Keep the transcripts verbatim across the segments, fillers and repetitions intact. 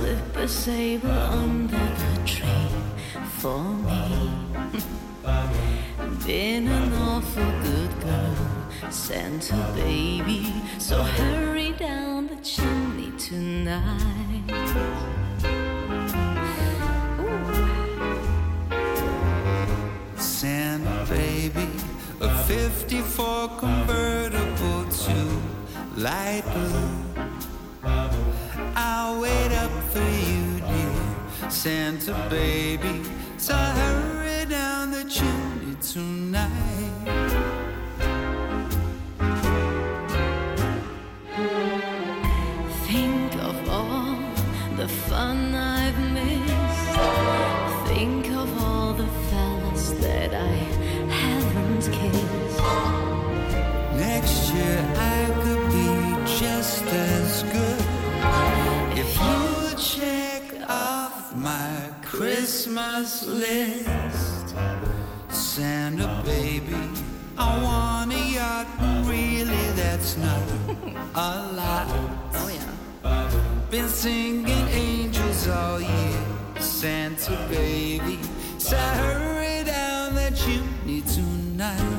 slip a sable under the tree for me. Been an awful good girl, Santa baby, so hurry down the chimney tonight. Ooh. Santa baby, a fifty-four convertible to light blue. I'll wait up for you, dear Santa baby, so hurry down the chimney tonight. Think of all the fun I've missed. Think of all the fellas that I haven't kissed. Next year I could be just as good if you would check off my Christmas list. Santa baby, I want a yacht, really that's not a lot. Oh yeah. Been singing angels all year, Santa baby, so hurry down the chimney tonight.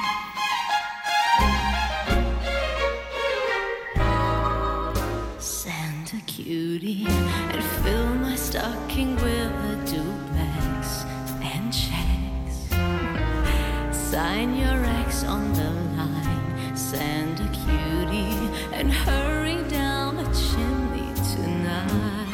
Santa cutie, and fill my stocking with a duplex and checks. Sign your ex on the line, Santa cutie, and hurry down the chimney tonight.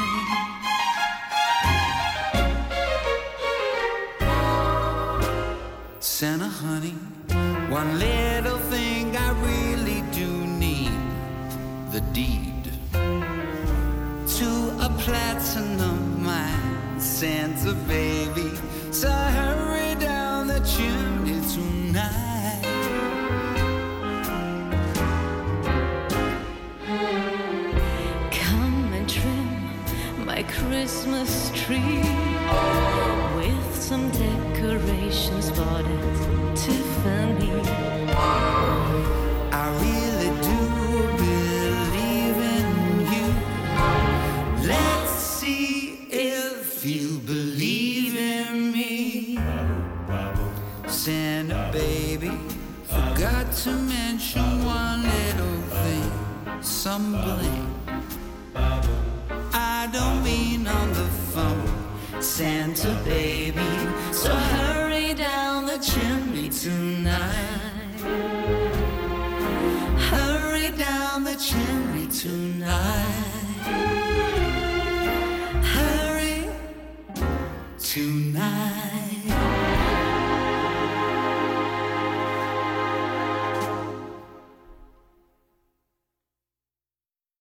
Santa honey, one little thing I really do need, the deed to a platinum mine, Santa baby, so hurry down the chimney tonight. Come and trim my Christmas tree with some decorations bought at Tiffany. I really do believe in you. Let's see if you believe in me. Santa baby, forgot to mention one little thing, some bling. I don't mean on the phone, Santa baby, so hurry down the chimney tonight. Hurry down the chimney tonight.